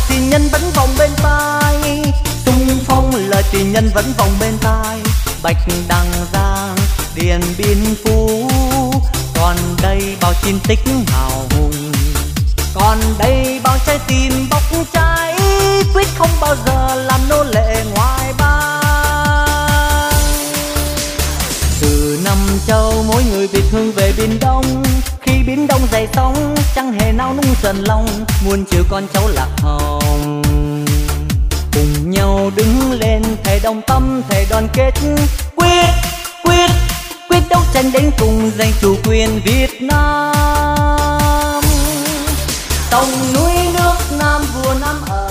tình nhân vẫn vòng bên tai, xung phong lời tình nhân vẫn vòng bên tai. Bạch Đằng Giang Điện Biên Phủ, còn đây bao chiến tích hào hùng, còn đây bao trái tim bốc cháy, quyết không bao giờ làm nô lệ ngoài bang. Từ năm châu mỗi người Việt hướng về Biển Đông, khi Biển Đông dậy sóng chẳng hề nao núng dần lòng, muôn chiều con cháu lạc hồng cùng nhau đứng lên thề đồng tâm thề đoàn kết, quyết đấu tranh đến cùng giành chủ quyền Việt Nam. Sông núi nước Nam vua Nam ở